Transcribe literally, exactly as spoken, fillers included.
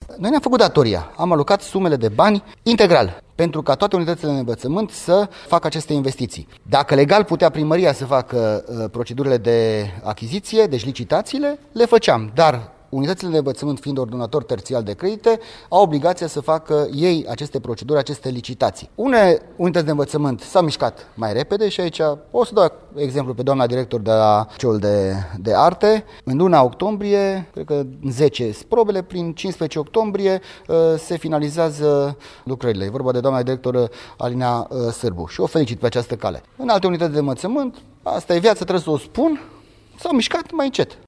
Noi ne-am făcut datoria, am alocat sumele de bani integral pentru ca toate unitățile de învățământ să facă aceste investiții. Dacă legal putea primăria să facă uh, procedurile de achiziție, deci licitațiile, le făceam, dar unitățile de învățământ, fiind ordonator terțial de credite, au obligația să facă ei aceste proceduri, aceste licitații. Unele unități de învățământ s-au mișcat mai repede și aici o să dau exemplu pe doamna director de la Liceul de, de Arte. În luna octombrie, cred că în zece probele, prin cincisprezece octombrie se finalizează lucrările. E vorba de doamna director Alina Sârbu și o felicit pe această cale. În alte unități de învățământ, asta e viața, trebuie să o spun, s-au mișcat mai încet.